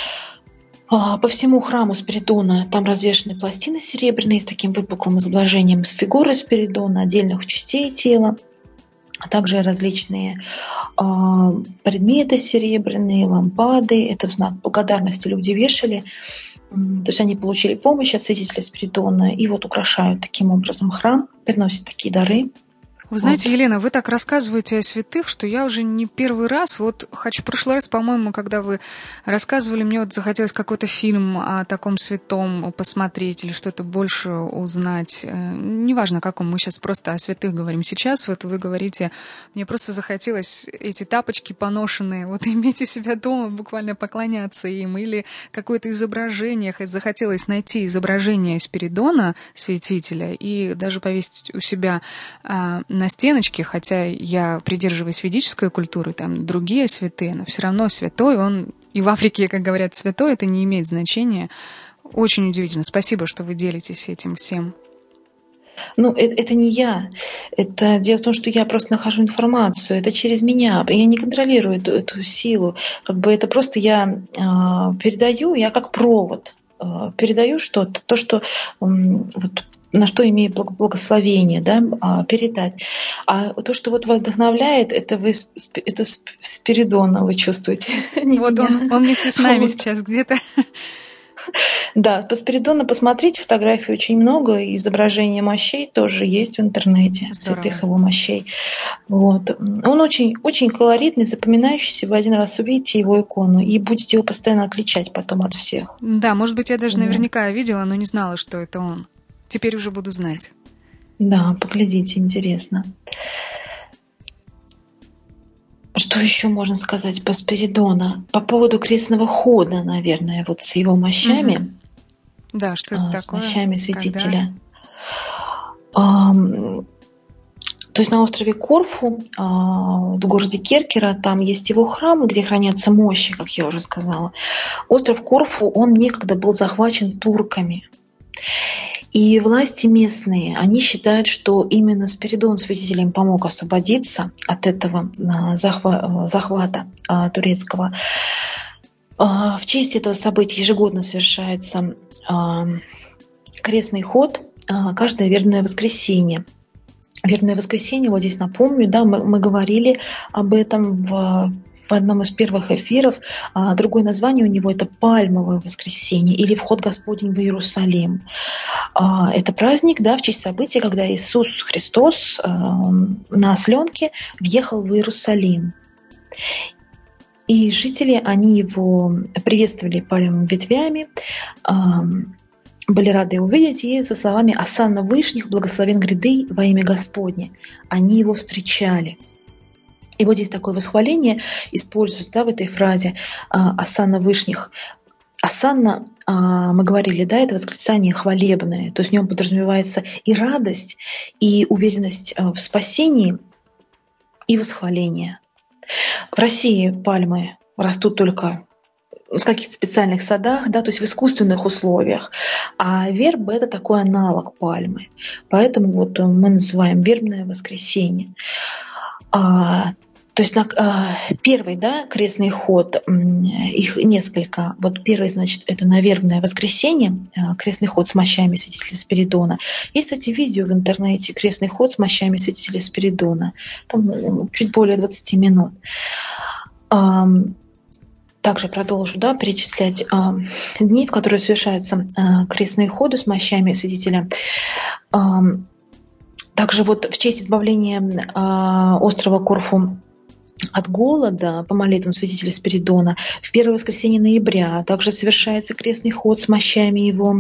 По всему храму Спиридона там развешаны пластины серебряные с таким выпуклым изображением с фигурой Спиридона, отдельных частей тела, а также различные э, предметы серебряные, лампады. Это в знак благодарности люди вешали. То есть они получили помощь от святителя Спиридона и вот украшают таким образом храм, приносят такие дары. Вы знаете, вот. Елена, вы так рассказываете о святых, что я уже не первый раз, вот хочу в прошлый раз, по-моему, когда вы рассказывали, мне вот захотелось какой-то фильм о таком святом посмотреть или что-то больше узнать. Неважно, о каком, мы сейчас просто о святых говорим. Сейчас вот вы говорите, мне просто захотелось эти тапочки поношенные, вот иметь у себя дома, буквально поклоняться им, или какое-то изображение, захотелось найти изображение Спиридона, святителя, и даже повесить у себя на стеночке, хотя я придерживаюсь ведической культуры, там другие святые, но все равно святой, он и в Африке, как говорят, святой, это не имеет значения. Очень удивительно. Спасибо, что вы делитесь этим всем. Ну, это, это не я. Это дело в том, что я просто нахожу информацию. Это через меня. Я не контролирую эту, эту силу. Как бы это просто я э, передаю, я как провод э, передаю что-то, то, что э, вот на что имею благословение, да, передать. А то, что вот вас вдохновляет, это вы это Спиридона вы чувствуете. Вот он, он вместе с нами вот. Сейчас где-то. Да, по Спиридону посмотрите, фотографий очень много, изображения мощей тоже есть в интернете, здорово. Святых его мощей. Вот. Он очень, очень колоритный, запоминающийся. Вы один раз увидите его икону и будете его постоянно отличать потом от всех. Да, может быть, я даже наверняка видела, но не знала, что это он. Теперь уже буду знать. Да, поглядите, интересно. Что еще можно сказать по Спиридону? По поводу крестного хода, наверное, вот с его мощами. Угу. Да, что это а, такое? С мощами святителя. А, то есть на острове Корфу, а, в городе Керкера, там есть его храм, где хранятся мощи, как я уже сказала. Остров Корфу, он некогда был захвачен турками. И власти местные, они считают, что именно Спиридон святитель им помог освободиться от этого захва- захвата а, турецкого. А, в честь этого события ежегодно совершается а, крестный ход а, каждое вербное воскресенье. Вербное воскресенье, вот здесь напомню, да, мы, мы говорили об этом в в одном из первых эфиров. А другое название у него — это Пальмовое воскресенье или Вход Господень в Иерусалим. А, это праздник, да, в честь события, когда Иисус Христос а, на осленке въехал в Иерусалим. И жители, они его приветствовали пальмовыми ветвями, а, были рады его видеть, и со словами «Осанна вышних, благословен гряды во имя Господне». Они его встречали. И вот здесь такое восхваление используется, да, в этой фразе «Осанна вышних». Осанна, мы говорили, да, это восклицание хвалебное, то есть в нем подразумевается и радость, и уверенность в спасении, и восхваление. В России пальмы растут только в каких-то специальных садах, да, то есть в искусственных условиях, а верба — это такой аналог пальмы, поэтому вот мы называем вербное воскресенье. То есть первый, да, крестный ход, их несколько. Вот первый, значит, это на вербное воскресенье, крестный ход с мощами святителя Спиридона. Есть, кстати, видео в интернете «Крестный ход с мощами святителя Спиридона». Там чуть более двадцать минут. Также продолжу, да, перечислять дни, в которые совершаются крестные ходы с мощами святителя. Также вот в честь избавления острова Корфу от голода по молитвам святителя Спиридона в первое воскресенье ноября также совершается крестный ход с мощами его.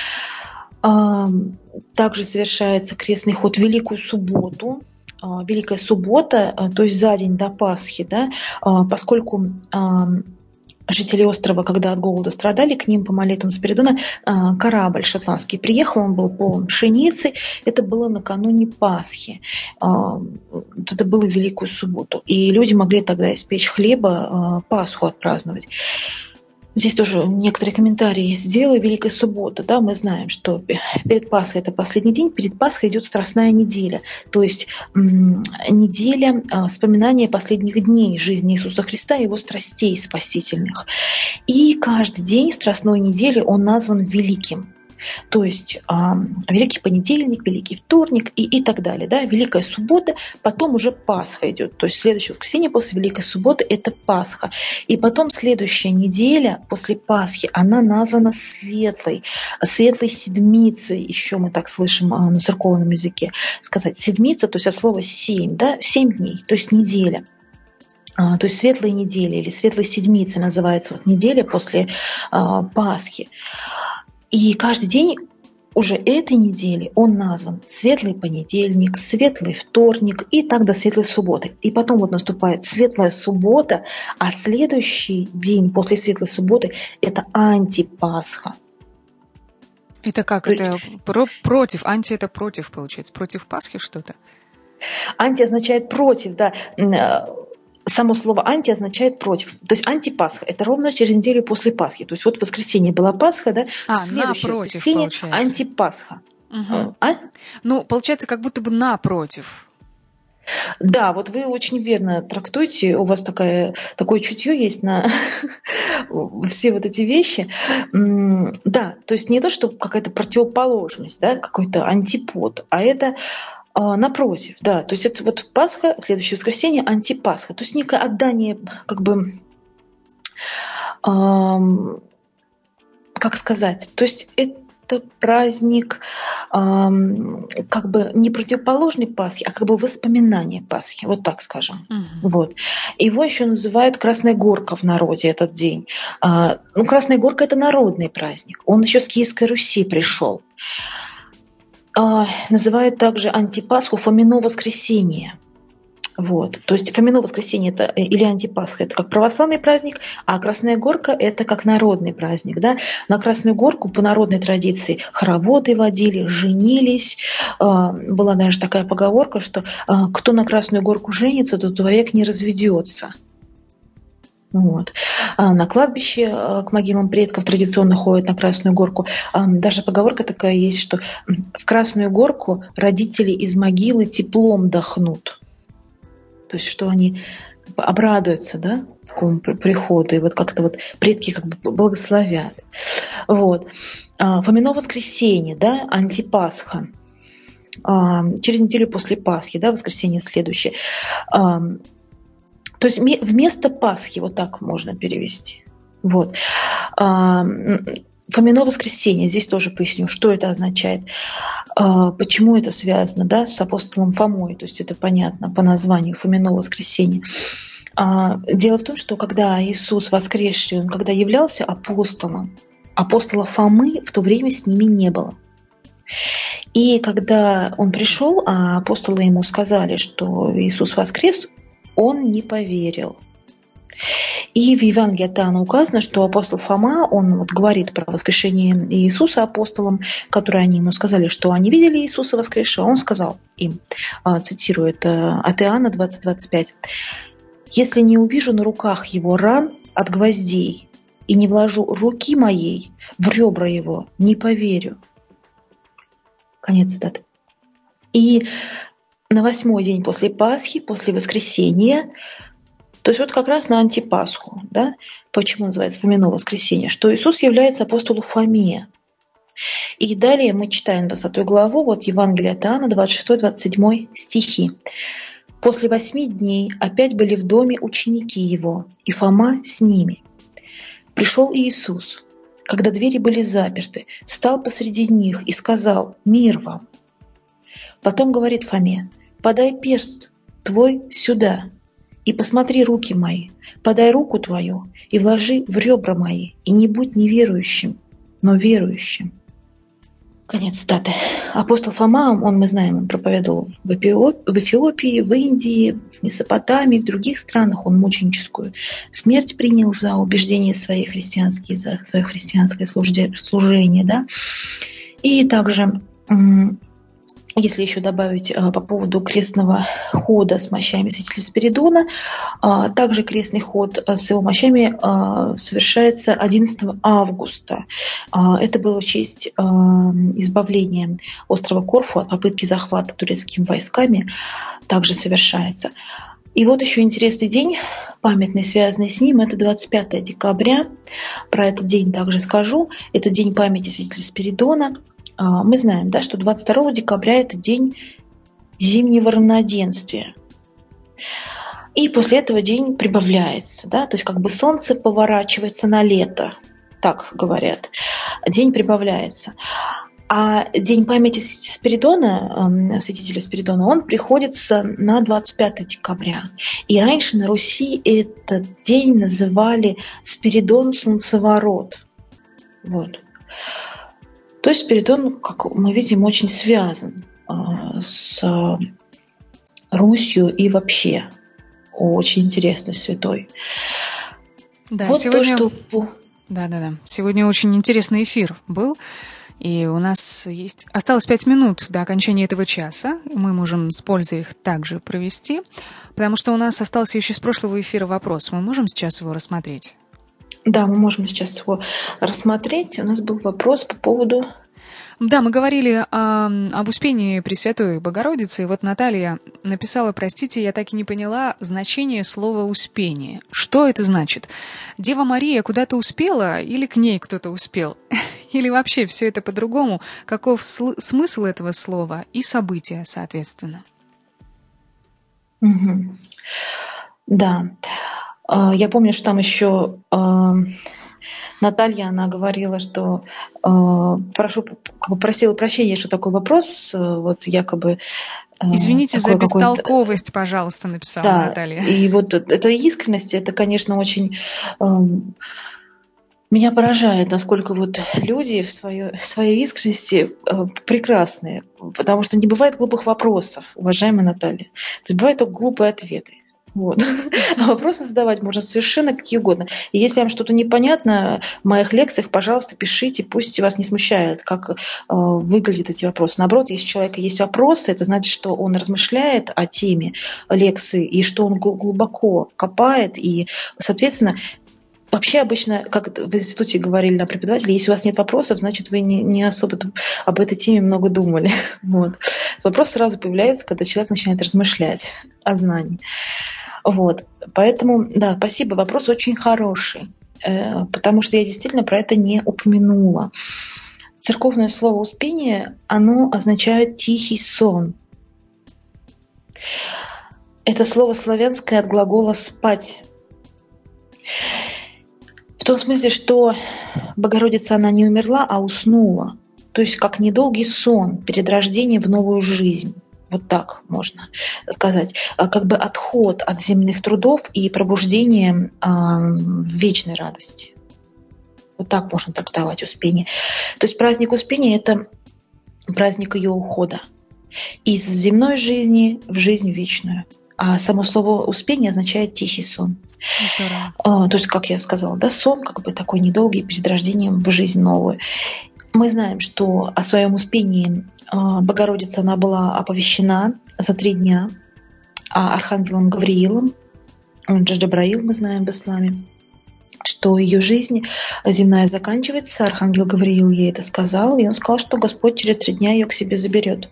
Также совершается крестный ход в Великую субботу. Великая суббота, то есть за день до Пасхи, да, поскольку жители острова, когда от голода страдали, к ним по молитвам Спиридона корабль шотландский приехал, он был полон пшеницы. Это было накануне Пасхи. Это было в Великую субботу. И люди могли тогда испечь хлеба, Пасху отпраздновать. Здесь тоже некоторые комментарии сделаю. Великая суббота, да, мы знаем, что перед Пасхой это последний день, перед Пасхой идет Страстная неделя, то есть м- неделя а, вспоминания последних дней жизни Иисуса Христа и его страстей спасительных. И каждый день Страстной недели он назван великим. То есть э, Великий понедельник, Великий вторник и, и так далее. Да? Великая суббота, потом уже Пасха идет. То есть следующее воскресенье после Великой субботы – это Пасха. И потом следующая неделя после Пасхи, она названа Светлой, Светлой Седмицей. Еще мы так слышим э, на церковном языке сказать. Седмица, то есть от слова семь, да? семь дней, то есть неделя. То есть светлая неделя или светлой седмицы называется вот неделя после э, Пасхи. И каждый день уже этой недели он назван светлый понедельник, светлый вторник и так до светлой субботы. И потом вот наступает светлая суббота, а следующий день после светлой субботы – это антипасха. Это как? Это про- против? Анти – это против, получается? Против Пасхи что-то? Анти означает против, да. Само слово «анти» означает «против». То есть антипасха – это ровно через неделю после Пасхи. То есть вот в воскресенье была Пасха, да, а, следующее напротив, воскресенье – получается. антипасха. Угу. А? Ну, получается, как будто бы напротив. Да, вот вы очень верно трактуете, у вас такая, такое чутье есть на все вот эти вещи. Да, то есть не то, что какая-то противоположность, да, какой-то антипод, а это напротив, да, то есть это вот Пасха, следующее воскресенье, антипасха, то есть некое отдание, как бы, эм, как сказать, то есть это праздник эм, как бы не противоположный Пасхе, а как бы воспоминание Пасхи, вот так скажем. Uh-huh. Вот. Его еще называют Красная Горка в народе этот день. Э, ну, Красная Горка – это народный праздник, он еще с Киевской Руси пришел. Называют также антипасху Фомино воскресенье. Вот. То есть Фомино воскресенье это, или антипасха – это как православный праздник, а Красная Горка – это как народный праздник. Да? На Красную Горку по народной традиции хороводы водили, женились. Была даже такая поговорка, что кто на Красную Горку женится, тот вовек не разведется. Вот. На кладбище к могилам предков традиционно ходят на Красную Горку. Даже поговорка такая есть, что в Красную Горку родители из могилы теплом дохнут. То есть, что они обрадуются, да, такому приходу, и вот как-то вот предки как бы благословят. Вот. Фомино воскресенье, да, антипасха. Через неделю после Пасхи, да, воскресенье следующее. То есть вместо Пасхи, вот так можно перевести. Вот. Фомино воскресенье, здесь тоже поясню, что это означает, почему это связано, да, с апостолом Фомой, то есть это понятно по названию Фомино воскресенье. Дело в том, что когда Иисус воскресший, он когда являлся апостолом, апостола Фомы в то время с ними не было. И когда он пришел, а апостолы ему сказали, что Иисус воскрес, он не поверил. И в Евангелии от Иоанна указано, что апостол Фома, он вот говорит про воскрешение Иисуса апостолам, которые они ему сказали, что они видели Иисуса воскресшего. Он сказал им, цитирует от Иоанна двадцать двадцать пять: «Если не увижу на руках его ран от гвоздей и не вложу руки моей в ребра его, не поверю». Конец цитаты. И на восьмой день после Пасхи, после воскресения, то есть вот как раз на антипасху, да, почему называется Фомино воскресенье, что Иисус является апостолу Фоме. И далее мы читаем двадцатую главу, вот Евангелие от Иоанна, двадцать шестой двадцать седьмой стихи. «После восьми дней опять были в доме ученики его, и Фома с ними. Пришел Иисус, когда двери были заперты, встал посреди них и сказал: „Мир вам“. Потом говорит Фоме: „Подай перст твой сюда и посмотри руки мои, подай руку твою и вложи в ребра мои, и не будь неверующим, но верующим“». Конец цитаты. Апостол Фома, он, мы знаем, он проповедовал в Эфиопии, в Индии, в Месопотамии, в других странах. Он мученическую смерть принял за убеждения свои христианские, за свое христианское служение. Да? И также, если еще добавить по поводу крестного хода с мощами святителя Спиридона, также крестный ход с его мощами совершается одиннадцатого августа. Это было в честь избавления острова Корфу от попытки захвата турецкими войсками, также совершается. И вот еще интересный день, памятный, связанный с ним, это двадцать пятое декабря. Про этот день также скажу. Это день памяти святителя Спиридона. Мы знаем, да, что двадцать второго декабря – это день зимнего равноденствия. И после этого день прибавляется. Да, то есть как бы солнце поворачивается на лето, так говорят. День прибавляется. А день памяти Спиридона, святителя Спиридона, он приходится на двадцать пятое декабря. И раньше на Руси этот день называли Спиридон Солнцеворот. Вот. То есть Спиридон, как мы видим, очень связан э, с Русью и вообще очень интересный святой. Да, вот сегодня... то, что... Да, да, да. Сегодня очень интересный эфир был. И у нас есть... осталось пять минут до окончания этого часа. Мы можем с пользой их также провести, потому что у нас остался еще с прошлого эфира вопрос. Мы можем сейчас его рассмотреть? Да, мы можем сейчас его рассмотреть. У нас был вопрос по поводу... Да, мы говорили о, об Успении Пресвятой Богородицы, и вот Наталья написала: «Простите, я так и не поняла значение слова «успение». Что это значит? Дева Мария куда-то успела или к ней кто-то успел? Или вообще все это по-другому? Каков сл- смысл этого слова и события, соответственно?» Угу. Да. Я помню, что там еще Наталья, она говорила, что прошу, как бы просила прощения, что такой вопрос, вот якобы... Извините за бестолковость, пожалуйста, написала да, Наталья. И вот эта искренность, это, конечно, очень... Меня поражает, насколько вот люди в своей, в своей искренности э, прекрасные, потому что не бывает глупых вопросов, уважаемая Наталья. То есть бывают только глупые ответы. Вот. А вопросы задавать можно совершенно какие угодно. И если вам что-то непонятно в моих лекциях, пожалуйста, пишите, пусть вас не смущает, как э, выглядят эти вопросы. Наоборот, если у человека есть вопросы, это значит, что он размышляет о теме лекции, и что он глубоко копает, и, соответственно, вообще обычно, как в институте говорили нам преподаватели, если у вас нет вопросов, значит, вы не, не особо об этой теме много думали. Вот. Вопрос сразу появляется, когда человек начинает размышлять о знании. Вот. Поэтому, да, спасибо, вопрос очень хороший, потому что я действительно про это не упомянула. Церковное слово «успение», оно означает «тихий сон». Это слово славянское от глагола «спать». В том смысле, что Богородица, она не умерла, а уснула. То есть как недолгий сон перед рождением в новую жизнь. Вот так можно сказать. Как бы отход от земных трудов и пробуждение в вечной радости. Вот так можно трактовать Успение. То есть праздник Успения – это праздник ее ухода из земной жизни в жизнь вечную. А само слово «успение» означает «тихий сон». Здорово. То есть, как я сказала, да, сон как бы такой недолгий перед рождением в жизнь новую. Мы знаем, что о своем успении Богородица, она была оповещена за три дня архангелом Гавриилом, он же Джабраил, мы знаем в исламе, что ее жизнь земная заканчивается. Архангел Гавриил ей это сказал, и он сказал, что Господь через три дня ее к себе заберет.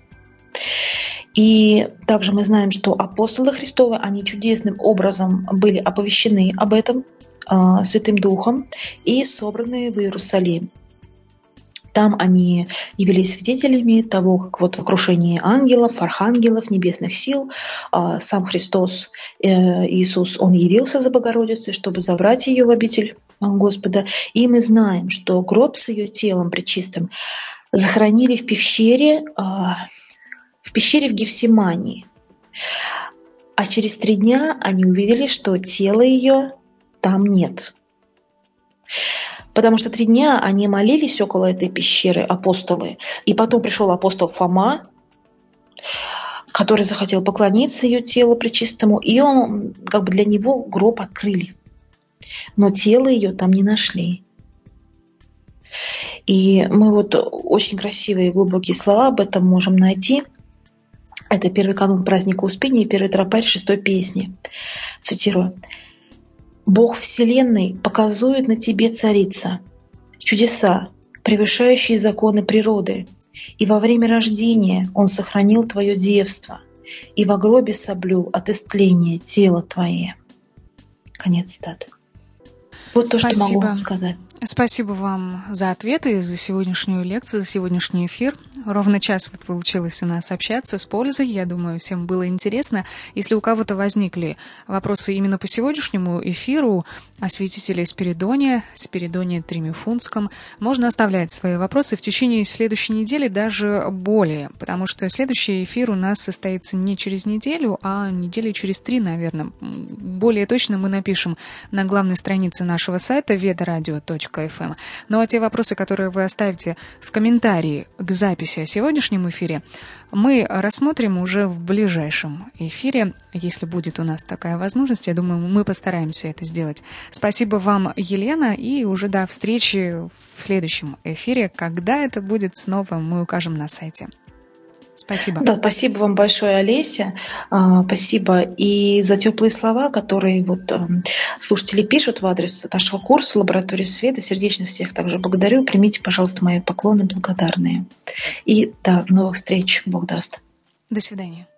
И также мы знаем, что апостолы Христовы, они чудесным образом были оповещены об этом э, Святым Духом и собраны в Иерусалим. Там они явились свидетелями того, как вот в окружении ангелов, архангелов, небесных сил э, сам Христос, э, Иисус, Он явился за Богородицей, чтобы забрать ее в обитель Господа. И мы знаем, что гроб с ее телом пречистым захоронили в пещере, э, в пещере в Гефсимании. А через три дня они увидели, что тела ее там нет. Потому что три дня они молились около этой пещеры, апостолы. И потом пришел апостол Фома, который захотел поклониться ее телу пречистому. И он, как бы для него гроб открыли. Но тело ее там не нашли. И мы вот очень красивые и глубокие слова об этом можем найти. Это первый канун праздника Успения, первый тропарь шестой песни. Цитирую. «Бог Вселенной показует на тебе, царица, чудеса, превышающие законы природы, и во время рождения Он сохранил твое девство, и во гробе соблюл от истления тело твое». Конец цитаты. Вот то, Спасибо. что могу вам сказать. Спасибо вам за ответы, за сегодняшнюю лекцию, за сегодняшний эфир. Ровно час вот получилось у нас общаться с пользой. Я думаю, всем было интересно. Если у кого-то возникли вопросы именно по сегодняшнему эфиру о святителе Спиридоне, Спиридоне Тримифунтском, можно оставлять свои вопросы в течение следующей недели, даже более, потому что следующий эфир у нас состоится не через неделю, а недели через три, наверное. Более точно мы напишем на главной странице нашего сайта ведарадио точка эф эм. Ну а те вопросы, которые вы оставите в комментарии к записи о сегодняшнем эфире, мы рассмотрим уже в ближайшем эфире, если будет у нас такая возможность. Я думаю, мы постараемся это сделать. Спасибо вам, Елена, и уже до встречи в следующем эфире. Когда это будет, снова мы укажем на сайте. Спасибо. Да, спасибо вам большое, Олеся. Спасибо и за теплые слова, которые вот слушатели пишут в адрес нашего курса «Лаборатория света». Сердечно всех также благодарю. Примите, пожалуйста, мои поклоны благодарные. И до новых встреч. Бог даст. До свидания.